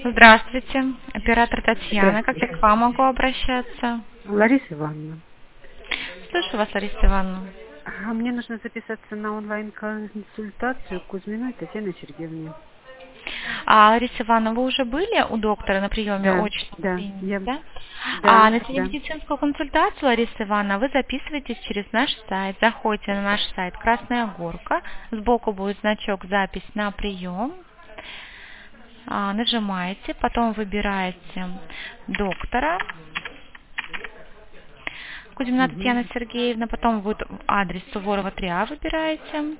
Здравствуйте, оператор Татьяна. Как я Здравствуйте. к вам могу обращаться? Лариса Ивановна, Слышу вас, Лариса Ивановна. мне нужно записаться на онлайн-консультацию к Кузьминой Татьяне Сергеевне. Лариса Ивановна, вы уже были у доктора на приеме Да, очной да, клинике, я, да? да, На да. телемедицинскую консультацию, Лариса Ивановна, вы записываетесь через наш сайт. Заходите на наш сайт «Красная горка». Сбоку будет значок «Запись на прием». Нажимаете, потом выбираете доктора. Кузьмина Угу. Татьяна Сергеевна, потом будет адрес Суворова 3А выбираете,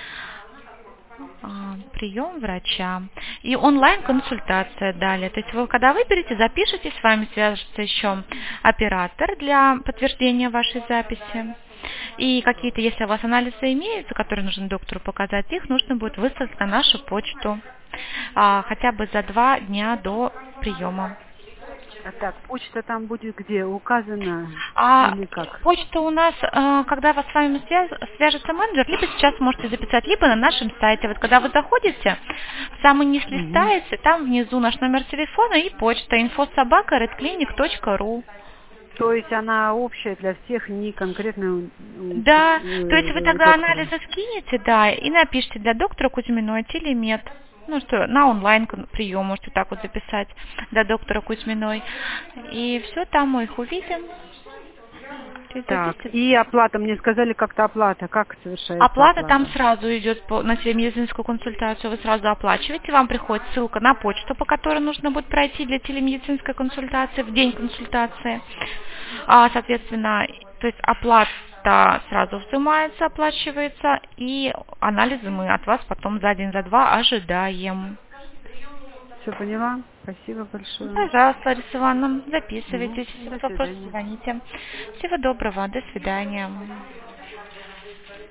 прием врача и онлайн-консультация далее. То есть вы, когда выберете, запишите, с вами свяжется еще оператор для подтверждения вашей записи. И какие-то, если у вас анализы имеются, которые нужно доктору показать, их нужно будет выслать на нашу почту хотя бы за 2 дня до приема. А так, почта там будет где? Указана А или как? почта у нас, когда вас с вами свяжется менеджер, либо сейчас можете записать, либо на нашем сайте. Вот когда вы заходите, в самый низ Угу. листаете, там внизу наш номер телефона и почта info@redclinic.ru. То есть она общая для всех, не конкретно Да, то есть вы у тогда доктора. анализы скинете, да, и напишите для доктора Кузьминой телемед. Ну что, на онлайн прием можете так вот записать для доктора Кузьминой. И все, там мы их увидим. То есть Так, записывайте. и оплата, мне сказали как-то оплата. Как совершается Оплата там оплата? сразу идет на телемедицинскую консультацию, вы сразу оплачиваете, вам приходит ссылка на почту, по которой нужно будет пройти для телемедицинской консультации в день консультации. Соответственно, то есть оплата сразу взимается, оплачивается, и анализы мы от вас потом за день, за два ожидаем. Все поняла? Спасибо большое. Пожалуйста, Лариса Ивановна, Угу. записывайтесь, если До будут вопросы, свидания. звоните. Всего доброго, до свидания.